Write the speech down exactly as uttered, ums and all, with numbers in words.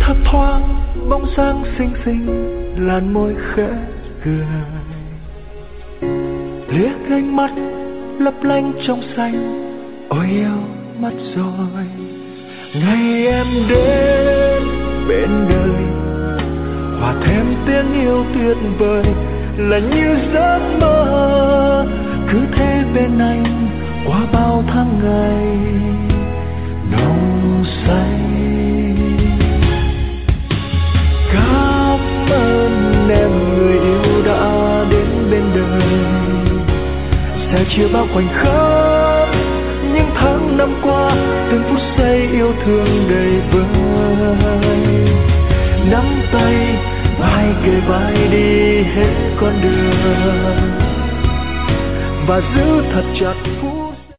thấp thoáng bóng dáng xinh xinh, làn môi khẽ cười, liếc ánh mắt lấp lánh trong xanh. Ôi yêu mất rồi, ngày em đến bên đời, hòa thêm tiếng yêu tuyệt vời, là như giấc mơ. Cứ thế bên anh qua bao tháng ngày nồng say. Cảm ơn em người yêu đã đến bên đời, sẽ chia bao khoảnh khắc những tháng năm qua, từng phút giây yêu thương đầy vơi. Nắm tay vai kề vai đi hết con đường, và giữ thật chặt